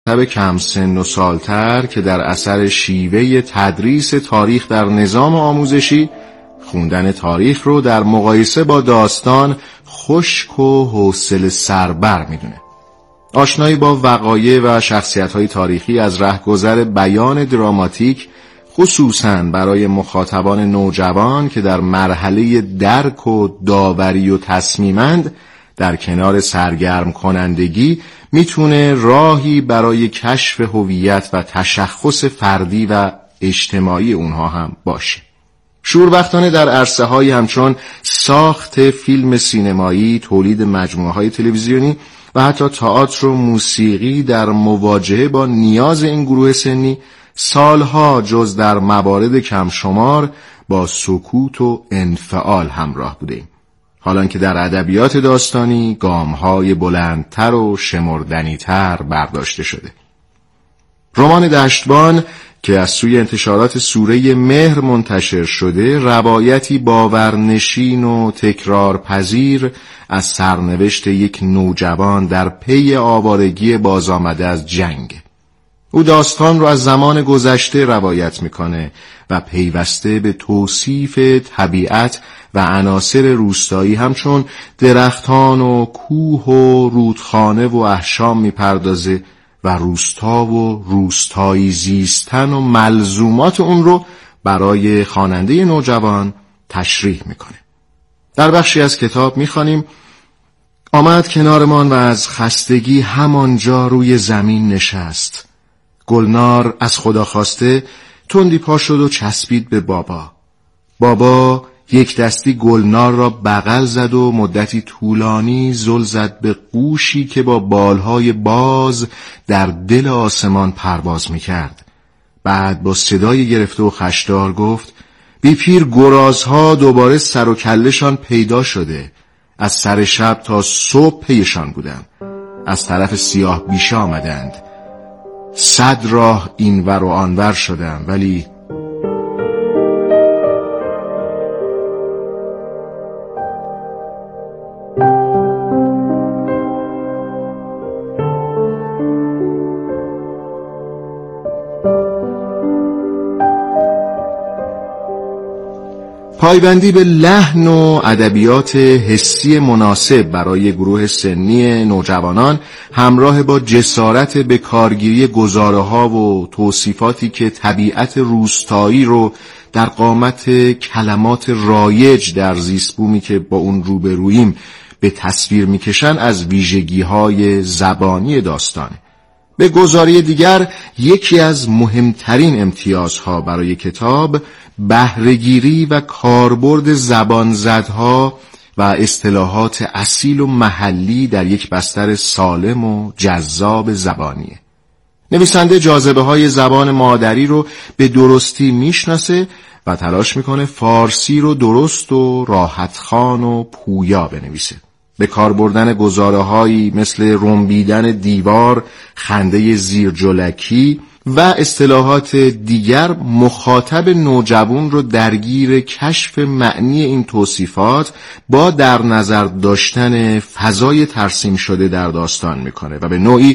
کم سن و سالتر که در اثر شیوه تدریس تاریخ در نظام آموزشی خوندن تاریخ رو در مقایسه با داستان خشک و حوصله سربر میدونه. آشنایی با وقایع و شخصیت‌های تاریخی از رهگذر بیان دراماتیک خصوصاً برای مخاطبان نوجوان که در مرحله درک و داوری و تصمیمند در کنار سرگرم کنندگی میتونه راهی برای کشف هویت و تشخص فردی و اجتماعی اونها هم باشه. شوربختانه در عرصه‌های همچون ساخت فیلم سینمایی، تولید مجموعه‌های تلویزیونی و حتی تئاتر و موسیقی در مواجهه با نیاز این گروه سنی سالها جز در موارد کم شمار با سکوت و انفعال همراه بوده. حالان که در ادبیات داستانی گام‌های بلندتر و شمردنی‌تر برداشته شده. رمان دشتبان که از سوی انتشارات سوره مهر منتشر شده، روایتی باورنشین و تکرارپذیر از سرنوشت یک نوجوان در پی آوارگی بازآمده از جنگ. او داستان رو از زمان گذشته روایت میکنه و پیوسته به توصیف طبیعت و عناصر روستایی همچون درختان و کوه و رودخانه و احشام میپردازه و روستا و روستایی زیستن و ملزومات اون رو برای خواننده نوجوان تشریح میکنه. در بخشی از کتاب میخوانیم: آمد کنارمان و از خستگی همانجا روی زمین نشست. گلنار از خدا خواسته تندی پا شد و چسبید به بابا. بابا یک دستی گلنار را بغل زد و مدتی طولانی زل زد به قوشی که با بالهای باز در دل آسمان پرواز میکرد. بعد با صدای گرفته و خشدار گفت: بی پیر گرازها دوباره سر و کله‌شان پیدا شده. از سر شب تا صبح پیشان بودم. از طرف سیاه بیشه آمدند. 100 راه اینور و آنور شدم، ولی پایبندی به لحن و ادبیات حسی مناسب برای گروه سنی نوجوانان همراه با جسارت به کارگیری گزاره‌ها و توصیفاتی که طبیعت روستایی رو در قامت کلمات رایج در زیستبومی که با اون روبروییم به تصویر میکشن از ویژگی‌های زبانی داستانه. به گزاری دیگر، یکی از مهمترین امتیازها برای کتاب بهره‌گیری و کاربرد زبانزدها و اصطلاحات اصیل و محلی در یک بستر سالم و جذاب زبانیه. نویسنده جاذبه‌های زبان مادری رو به درستی میشناسه و تلاش میکنه فارسی رو درست و راحتخوان و پویا بنویسه. به کار بردن گزاره‌هایی مثل رنبیدن دیوار، خنده زیرجلکی و اصطلاحات دیگر مخاطب نوجوان رو درگیر کشف معنی این توصیفات با در نظر داشتن فضای ترسیم شده در داستان میکنه و به نوعی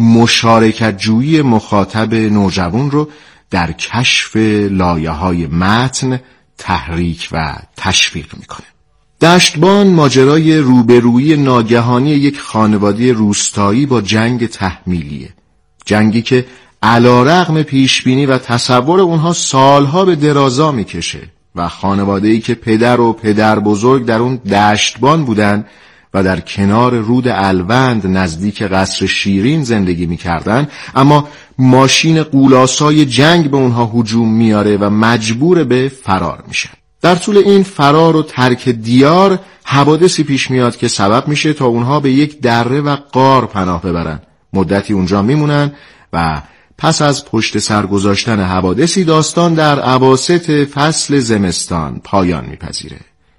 مشارکت جویی مخاطب نوجوان رو در کشف لایه‌های متن تحریک و تشویق میکنه. دشتبان ماجرای روبرویی ناگهانی یک خانواده روستایی با جنگ تحمیلیه. جنگی که علی‌رغم پیشبینی و تصور اونها سالها به درازا میکشه و خانواده‌ای که پدر و پدر بزرگ در اون دشتبان بودن و در کنار رود الوند نزدیک قصر شیرین زندگی میکردن، اما ماشین غولاسای جنگ به اونها هجوم میاره و مجبور به فرار میشن. در طول این فرار و ترک دیار حوادثی پیش میاد که سبب میشه تا اونها به یک دره و غار پناه ببرن. مدتی اونجا میمونن و پس از پشت سر گذاشتن حوادثی داستان در اواسط فصل زمستان پایان میپذیره.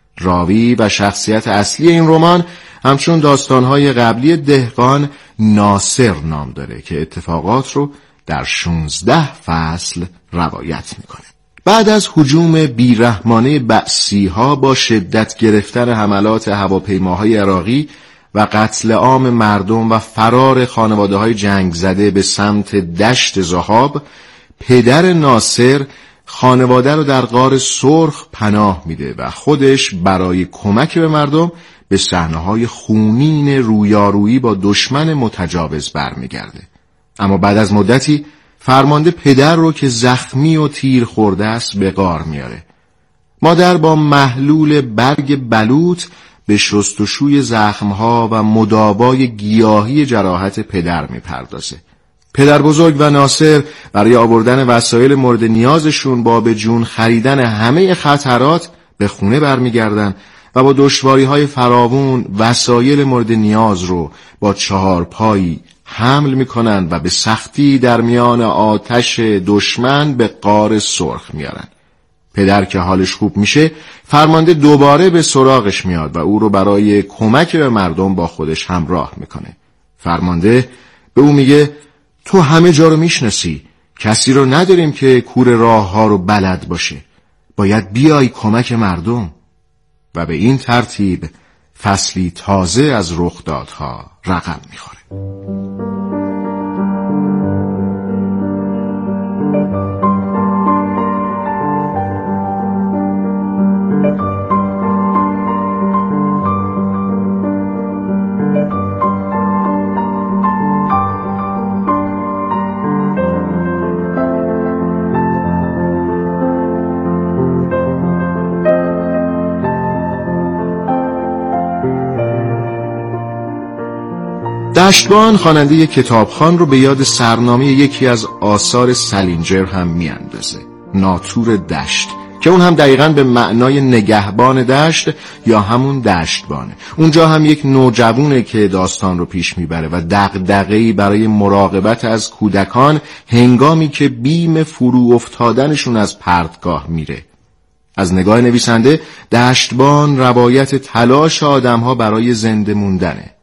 راوی و شخصیت اصلی این رمان همچون داستانهای قبلی دهقان ناصر نام داره که اتفاقات رو در 16 فصل روایت میکنه. بعد از هجوم بیرحمانه بعثی‌ها با شدت گرفتن حملات هواپیماهای عراقی و قتل عام مردم و فرار خانواده‌های جنگ زده به سمت دشت ذهاب، پدر ناصر خانواده رو در غار سرخ پناه میده و خودش برای کمک به مردم به صحنه‌های خونین رویارویی با دشمن متجاوز برمیگرده. اما بعد از مدتی فرمانده پدر رو که زخمی و تیر خورده است به غار میاره. مادر با محلول برگ بلوط به شستشوی زخمها و مداوای گیاهی جراحت پدر میپردازه. پدر بزرگ و ناصر برای آوردن وسایل مورد نیازشون با به جون خریدن همه خطرات به خونه برمیگردن و با دشواری‌های فراوون وسایل مورد نیاز رو با 4 پایی حمل میکنن و به سختی در میان آتش دشمن به غار سرخ میارن. پدر که حالش خوب میشه، فرمانده دوباره به سراغش میاد و او رو برای کمک به مردم با خودش همراه میکنه. فرمانده به او میگه تو همه جا رو میشناسی، کسی رو نداریم که کور راه ها رو بلد باشه، باید بیای کمک مردم. و به این ترتیب فصلی تازه از رخدادها رقم میخوره. دشتبان خواننده کتابخوان رو به یاد سرنامه یکی از آثار سالینجر هم میاندازه، ناتور دشت، که اون هم دقیقاً به معنای نگهبان دشت یا همون دشتبانه. اونجا هم یک نوجوونه که داستان رو پیش میبره و دغدغه‌ای برای مراقبت از کودکان هنگامی که بیم فرو افتادنشون از پرتگاه میره. از نگاه نویسنده دشتبان روایت تلاش آدم‌ها برای زنده موندنه.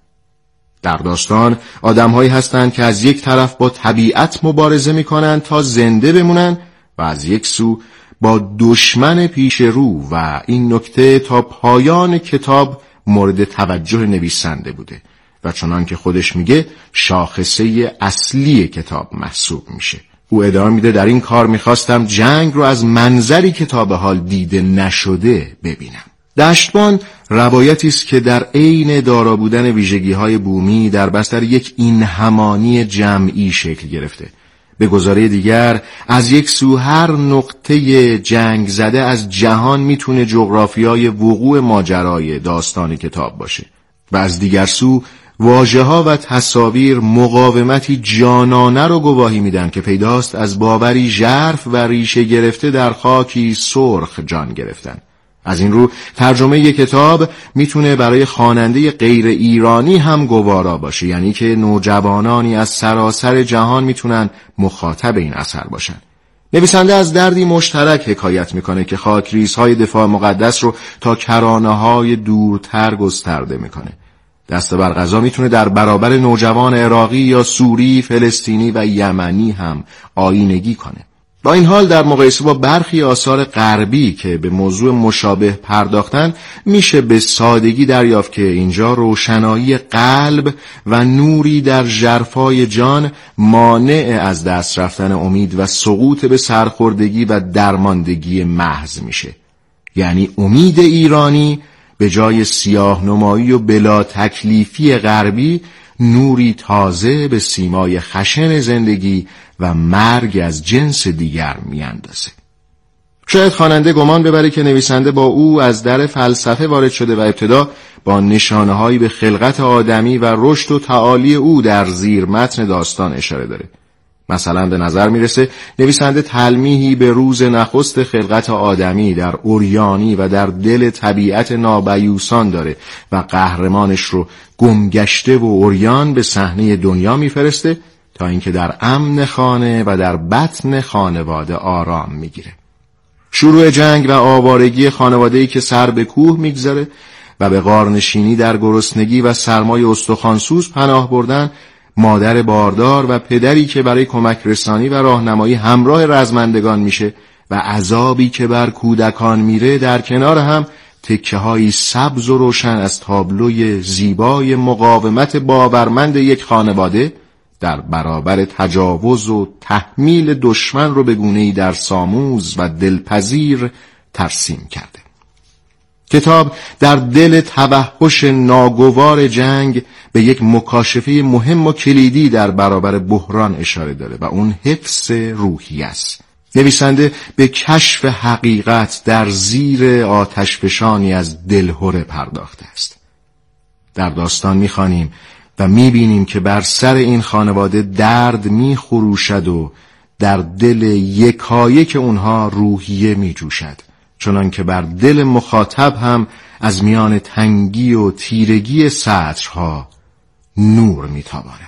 در داستان آدم‌هایی هستند که از یک طرف با طبیعت مبارزه می‌کنند تا زنده بمونن و از یک سو با دشمن پیش رو، و این نکته تا پایان کتاب مورد توجه نویسنده بوده و چنان که خودش میگه شاخصه اصلی کتاب محسوب میشه. او ادامه میده در این کار می‌خواستم جنگ رو از منظری که تا به حال دیده نشده ببینم. دشتبان روایتی است که در عین دارا بودن ویژگی‌های بومی در بستر یک اینهمانی جمعی شکل گرفته. به گزاره دیگر، از یک سو هر نقطه جنگ زده از جهان میتونه جغرافیای وقوع ماجرای داستان کتاب باشه و از دیگر سو واژه‌ها و تصاویر مقاومتی جانانه رو گواهی میدن که پیداست از باوری ژرف و ریشه گرفته در خاکی سرخ جان گرفتن. از این رو ترجمه یک کتاب میتونه برای خواننده غیر ایرانی هم گوارا باشه، یعنی که نوجوانانی از سراسر جهان میتونن مخاطب این اثر باشن. نویسنده از دردی مشترک حکایت میکنه که خاکریزهای دفاع مقدس رو تا کرانه‌های دورتر گسترده میکنه. دست بر قضا میتونه در برابر نوجوان عراقی یا سوری، فلسطینی و یمنی هم آیینگی کنه. با این حال در مقایسه با برخی آثار غربی که به موضوع مشابه پرداختن، میشه به سادگی دریافت که اینجا روشنایی قلب و نوری در ژرفای جان مانع از دست رفتن امید و سقوط به سرخوردگی و درماندگی محض میشه. یعنی امید ایرانی به جای سیاه نمایی و بلا تکلیفی غربی نوری تازه به سیمای خشن زندگی و مرگ از جنس دیگر میاندازه. شاید خواننده گمان ببره که نویسنده با او از در فلسفه وارد شده و ابتدا با نشانه‌هایی به خلقت آدمی و رشد و تعالی او در زیر متن داستان اشاره داره. مثلا به نظر میرسه نویسنده تلمیحی به روز نخست خلقت آدمی در اوریانی و در دل طبیعت نابیوسان داره و قهرمانش رو گمگشته و اوریان به صحنه دنیا میفرسته تا اینکه در امن خانه و در بطن خانواده آرام میگیره. شروع جنگ و آوارگی خانواده‌ای که سر به کوه میگذاره و به غارنشینی در گرسنگی و سرمای استخوانسوز پناه بردن، مادر باردار و پدری که برای کمک رسانی و راهنمایی همراه رزمندگان میشه و عذابی که بر کودکان میره، در کنار هم تکه‌هایی سبز و روشن از تابلوی زیبای مقاومت باورمند یک خانواده در برابر تجاوز و تحمیل دشمن رو به گونه‌ای در ساموز و دلپذیر ترسیم کرده. کتاب در دل توحش ناگوار جنگ به یک مکاشفه مهم و کلیدی در برابر بحران اشاره داره و اون حفظ روحی است. نویسنده به کشف حقیقت در زیر آتشفشانی از دلهره پرداخته است. در داستان می‌خوانیم و می‌بینیم که بر سر این خانواده درد می‌خروشد و در دل یکایک اونها روحیه می‌جوشد، چنان که بر دل مخاطب هم از میان تنگی و تیرگی سطرها نور می‌تاباند.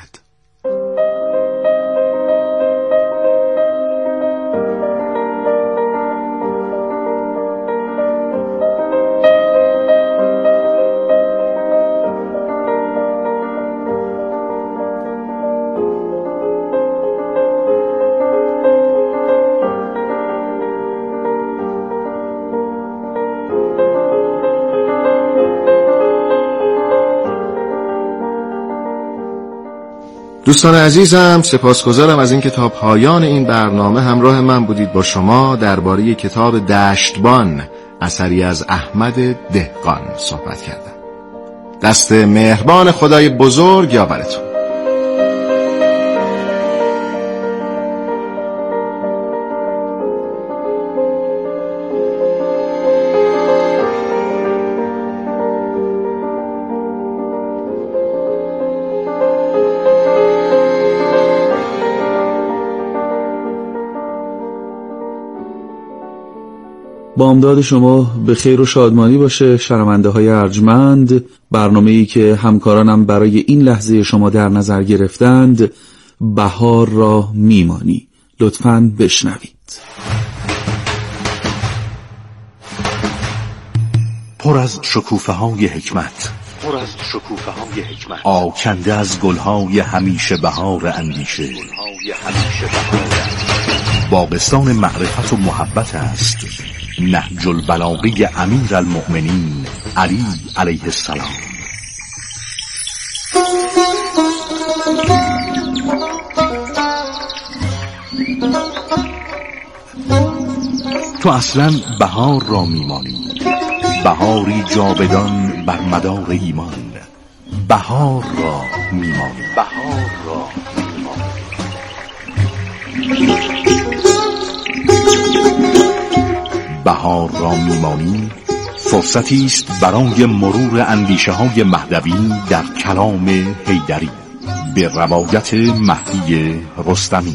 دوستان عزیزم، سپاسگزارم از اینکه تا پایان این برنامه همراه من بودید. با شما درباره کتاب دشتبان اثری از احمد دهقان صحبت کردم. دست مهربان خدای بزرگ یاورتون. بامداد شما به خیر و شادمانی باشه شنونده های ارجمند. برنامه‌ای که همکارانم برای این لحظه شما در نظر گرفتند، بهار را میمانی. لطفاً بشنوید. پر از شکوفه‌های حکمت، آکنده از گلهای همیشه بهار اندیشه. باغستان معرفت و محبت است نهج البلاغه امیر المؤمنین علی علیه السلام. تو اصلا بهار را میمانی، بهاری جاودان بر مدار ایمان. بهار را میمانی، بهار را میمانی. بهار را میمانی فرصتی است برای مرور اندیشه های مهدوی در کلام حیدری به روایت مهدی رستمی.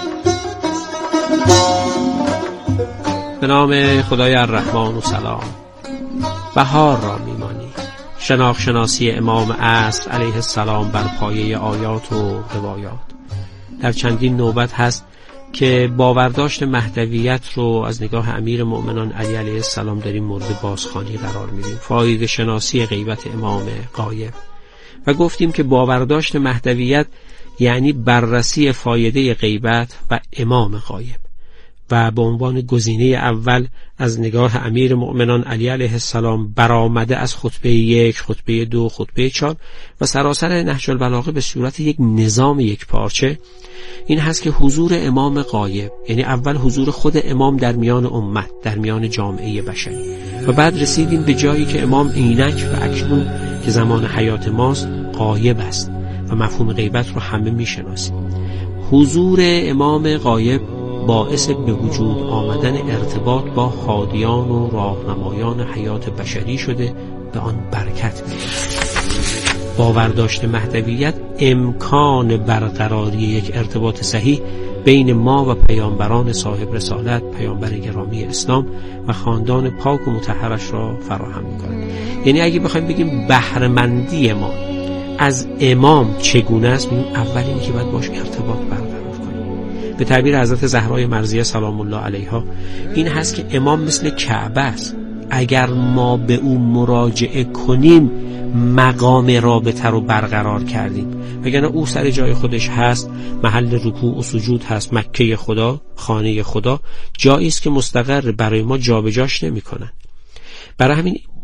به نام خدای الرحمن و سلام. بهار را میمانی، شناختی امام عصر علیه السلام بر پایه آیات و روایات. در چندین نوبت هست که باورداشت مهدویت رو از نگاه امیر مؤمنان علی علیه السلام داریم مورد بازخوانی قرار میدیم. فایده شناسی غیبت امام غایب. و گفتیم که باورداشت مهدویت یعنی بررسی فایده غیبت و امام غایب و به عنوان گزینه اول از نگاه امیر مؤمنان علی علیه السلام برآمده از خطبه 1، خطبه 2، خطبه 4 و سراسر نهج البلاغه به صورت یک نظام یک پارچه این هست که حضور امام غایب، یعنی اول حضور خود امام در میان امت، در میان جامعه بشری، و بعد رسیدیم به جایی که امام اینک و اکنون که زمان حیات ماست غایب است و مفهوم غیبت رو همه میشناسیم. حضور امام غایب باعث به وجود آمدن ارتباط با هادیان و راهنمایان حیات بشری شده، به آن برکت می‌دهد. باورداشت مهدویت امکان برقراری یک ارتباط صحیح بین ما و پیامبران صاحب رسالت، پیامبر گرامی اسلام و خاندان پاک و مطهرش را فراهم می‌کند. یعنی اگه بخوایم بگیم بهره‌مندی ما از امام چگونه است، میگیم اول اینی که باید باش ارتباط برقرار کنیم. به تعبیر حضرت زهرای مرضیه سلام الله علیها این هست که امام مثل کعبه است. اگر ما به او مراجعه کنیم مقام رابطه رو برقرار کردیم، وگرنه او سر جای خودش هست، محل رکوع و سجود هست، مکه خدا، خانه خدا، جایی است که مستقر برای ما جابجاش نمی‌کنن. برای همین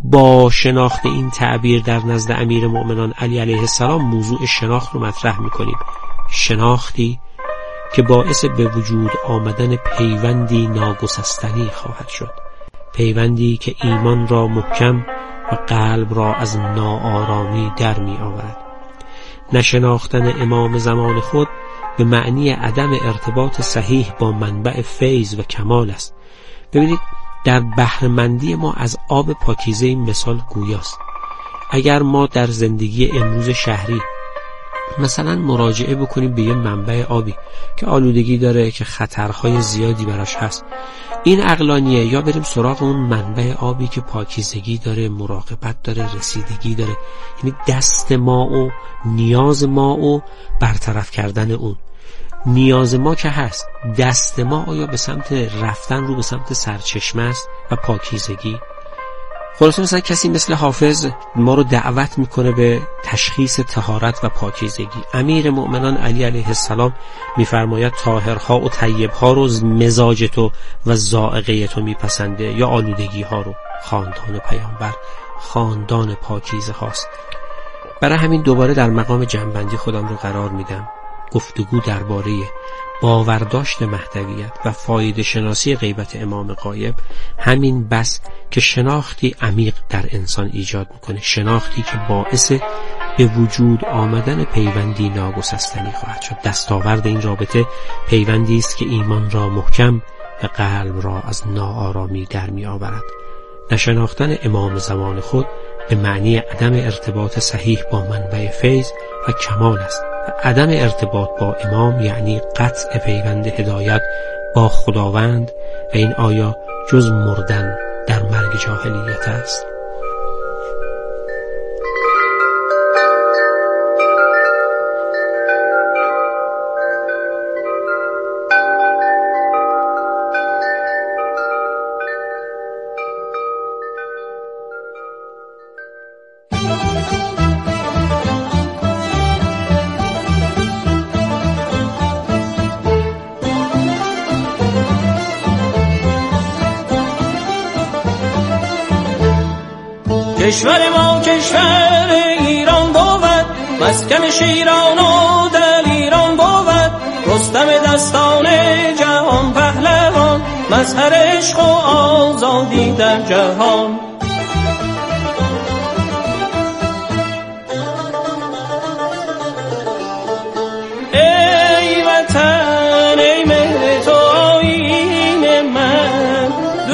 با شناخت این تعبیر در نزد امیر مؤمنان علی علیه السلام موضوع شناخت رو مطرح میکنیم. شناختی که باعث به وجود آمدن پیوندی ناگسستنی خواهد شد، پیوندی که ایمان را محکم و قلب را از ناآرامی در می آورد. نشناختن امام زمان خود به معنی عدم ارتباط صحیح با منبع فیض و کمال است. ببینید در بهره‌مندی ما از آب پاکیزه این مثال گویاست. اگر ما در زندگی امروز شهری مثلا مراجعه بکنیم به یه منبع آبی که آلودگی داره، که خطرهای زیادی براش هست، این عقلانیه، یا بریم سراغ اون منبع آبی که پاکیزگی داره، مراقبت داره، رسیدگی داره، یعنی دست ما و نیاز ما و برطرف کردن اون. نیاز ما که هست، دست ما آیا به سمت رفتن رو به سمت سرچشمه است و پاکیزگی؟ خلاصه مثلا کسی مثل حافظ ما رو دعوت میکنه به تشخیص طهارت و پاکیزگی. امیر مؤمنان علی علیه السلام میفرماید طاهرها و طیبها رو مزاج تو و ذائقه تو میپسنده، یا آلودگی ها رو. خاندان پیامبر خاندان پاکیزه هاست. برای همین دوباره در مقام جنبندی خودم رو قرار میدم. گفتگو درباره باورداشت مهدویت و فایده شناسی غیبت امام غایب همین بس که شناختی عمیق در انسان ایجاد میکنه، شناختی که باعث به وجود آمدن پیوندی ناگسستنی خواهد شد. دستاورد این رابطه پیوندی است که ایمان را محکم و قلب را از ناآرامی در می آورد. نشناختن امام زمان خود به معنی عدم ارتباط صحیح با منبع فیض و کمال است. عدم ارتباط با امام یعنی قطع پیوند هدایت با خداوند، و این آیا جز مردن در مرگ جاهلیت است؟ کشور ما کشور ایران بود، مسکن شیران و دلیران بود، رستم دستان جهان پهلوان، مظهر عشق و آزادی در جهان. ای وطن ای مهر تو آیین من،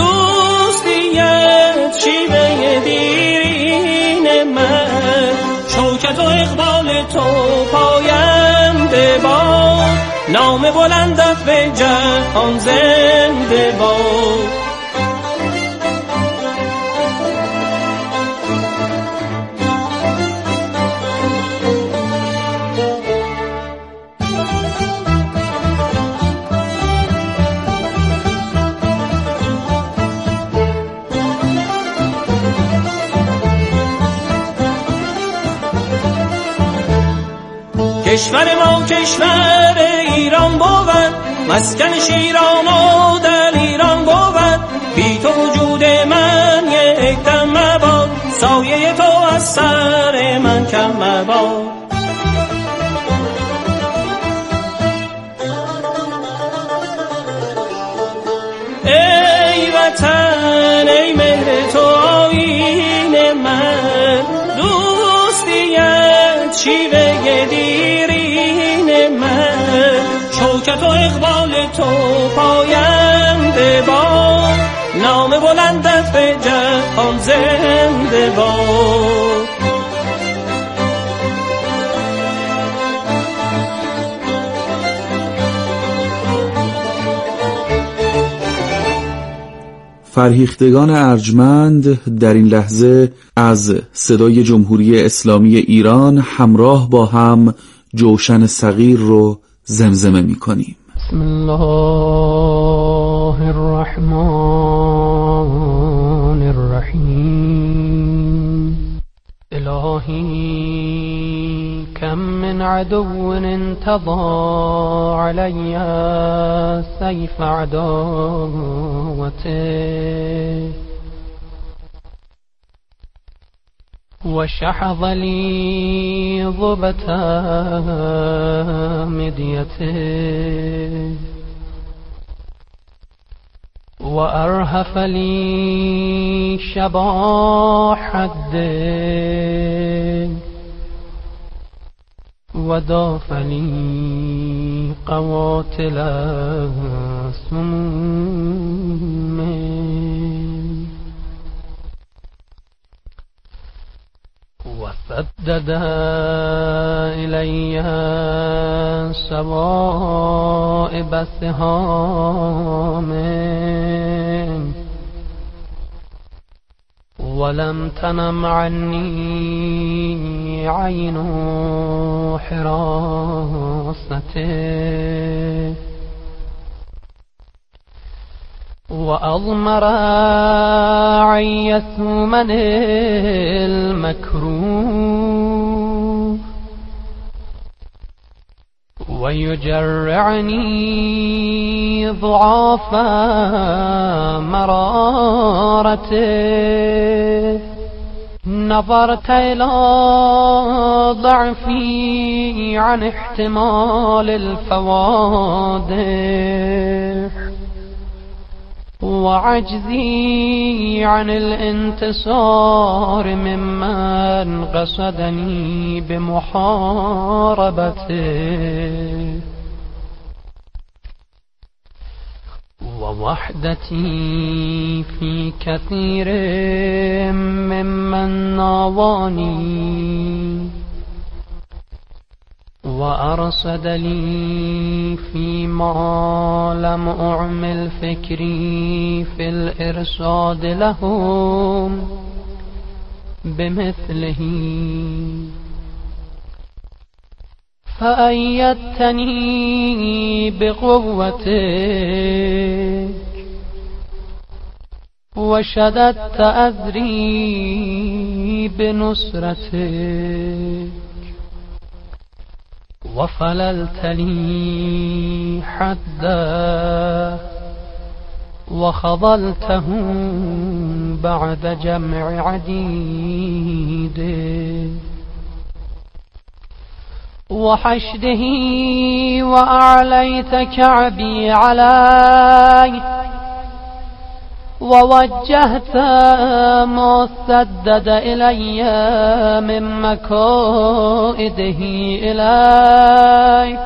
دوستیت شیوه دیرین من، شوکت و اقبال تو پاینده باد، نام بلندت به جهان زنده باد. کشور ما کشور ایران بود، مسکن شیران و دلیران بود، بی تو وجود من یک دم مباد، سایه تو از سر من کم مباد. ای وطن ای مهر تو آیین من، دوستیت شیوه دیرین من، شوکت و اقبال تو پاینده باد، نام بلندت به جهان زنده باد. فرهیختگان ارجمند در این لحظه از صدای جمهوری اسلامی ایران همراه با هم جوشن صغیر رو زمزمه می کنیم. بسم الله الرحمن الرحیم. الهی کم من عدو انتظى علی سیف عداوته، وشحذ لي ضبة مديته وأرهف لي شباح الدين وداف لي قواتل سموم وسدد إلي سوائب سهام ولم تنم عني عين حراسته وأضمر عي ثمن المكروه ويجرعني ضعاف مرارته نظرت إلى ضعفي عن احتمال الفوادح وعجزي عن الانتصار ممن قصدني بمحاربته ووحدتي في كثير ممن ناواني وأرصد لي فيما لم أعمل فكري في الإرشاد لهم بمثله فأيدتني بقوتك وشددت أذري بنصرتك وفللت لي حدا وخضلته بعد جمع عديد وحشده وأعليت كعبي عليه ووجهت ما سدد إلي من مكائده إلي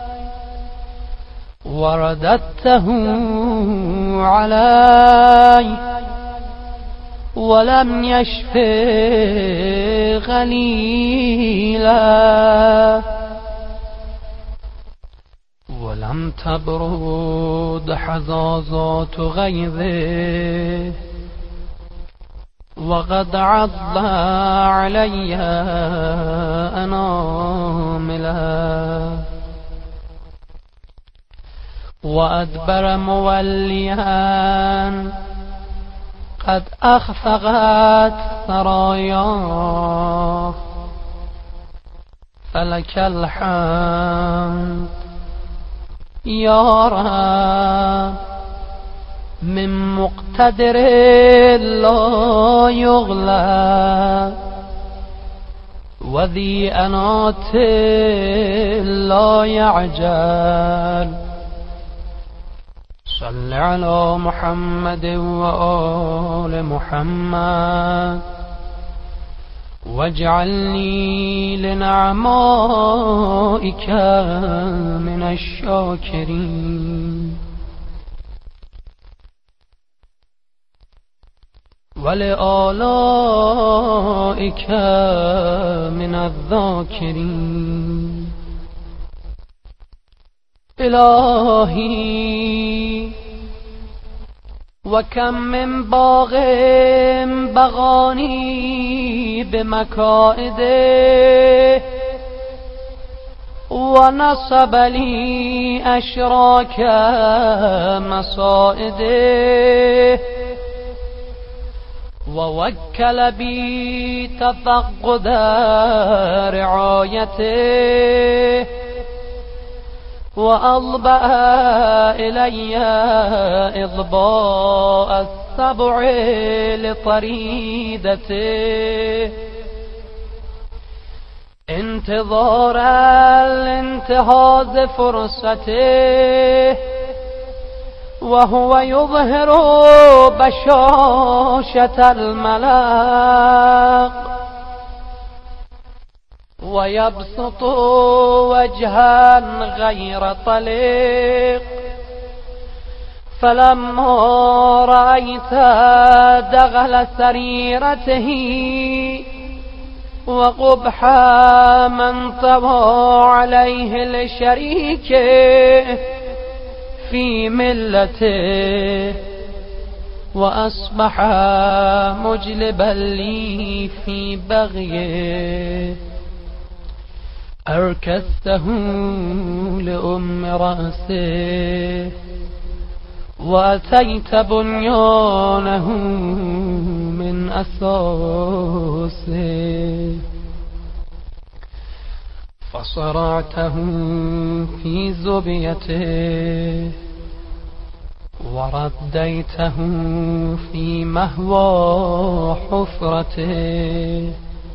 ورددته علي ولم يشف غليلا ولم تبرد حزازات غيظه وقد عض علي أنامله وأدبر موليا قد أخفقت ثراياه فلك الحمد يا رب من مقتدر لا يغلب وذي أنات لا يعجل صل على محمد وآل محمد واجعلني لنعمائك من الشاكرين ولآلائك من الذاكرين إلهي وكم من باغ بغاني بمكائده ونصب لي أشراك مصائده ووكل بي تفقد رعايته وأضبأ إلي إضباء السبع لطريدته انتظار الانتهاز فرصته وهو يظهر بشاشة الملق ويبسط وجها غير طليق فلما رأيت دغل سريرته وقبح من طوى عليه الشريك في ملته وأصبح مجلبا لي في بغيه أركسته لأم رأسه وأتيت بنيانه من أساسه فصرعته في زبيته ورديته في مهوى حفرته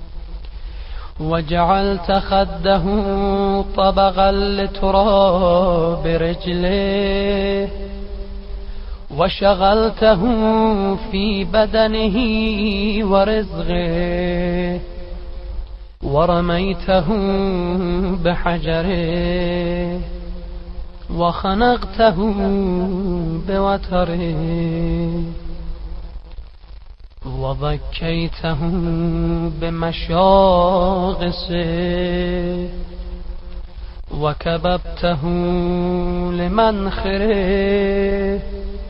وجعلت خده طبغا لتراب رجله وشغلته في بدنه ورزقه ورميته بحجره وخنقته بوتره وضكيته بمشاغسه وكببته لمنخره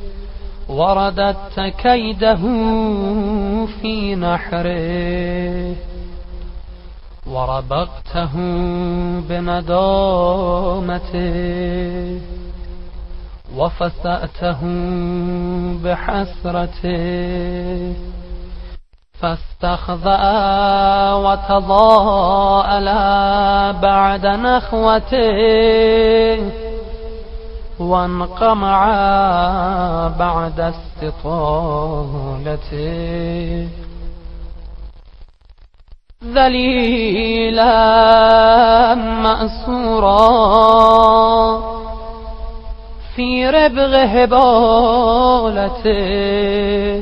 ورددت كيده في نحره وربقته بندامته وفسأته بحسرته فاستخذأ وتضاءل بعد نخوته وانقمع بعد استطالته ذليلا مأسورا في ربغ هبالته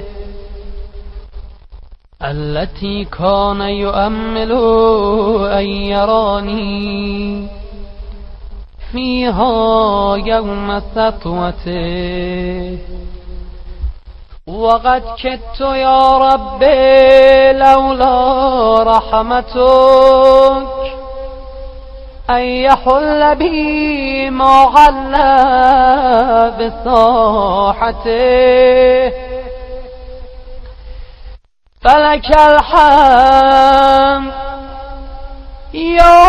التي كان يؤمل أن يراني فيها يوم سطوته وقد كدت يا ربي لولا رحمتك أن يحل بي ما حل بساحته فلك الحمد يا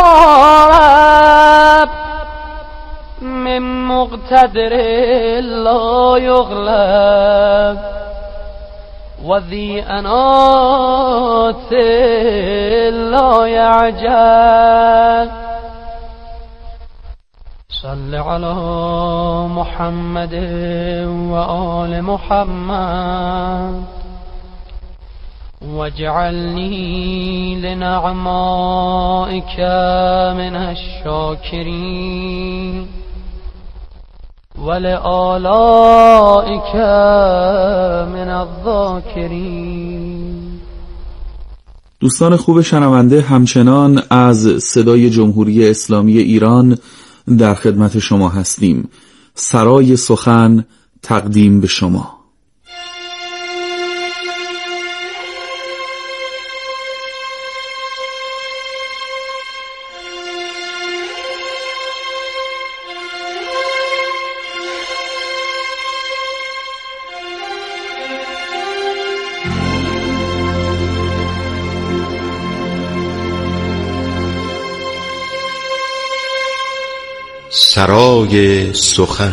رب من مقتدر لا يغلب وذي أنات لا يعجل صل على محمد وآل محمد واجعلني لنعمائك من الشاكرين ولآلائك من الذاکرین. دوستان خوب شنونده، همچنان از صدای جمهوری اسلامی ایران در خدمت شما هستیم. سرای سخن تقدیم به شما. سرای سخن.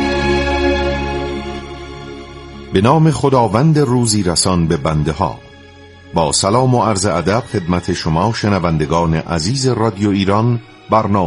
به نام خداوند روزی رسان به بنده ها. با سلام و عرض ادب خدمت شما شنوندگان عزیز رادیو ایران، برنامه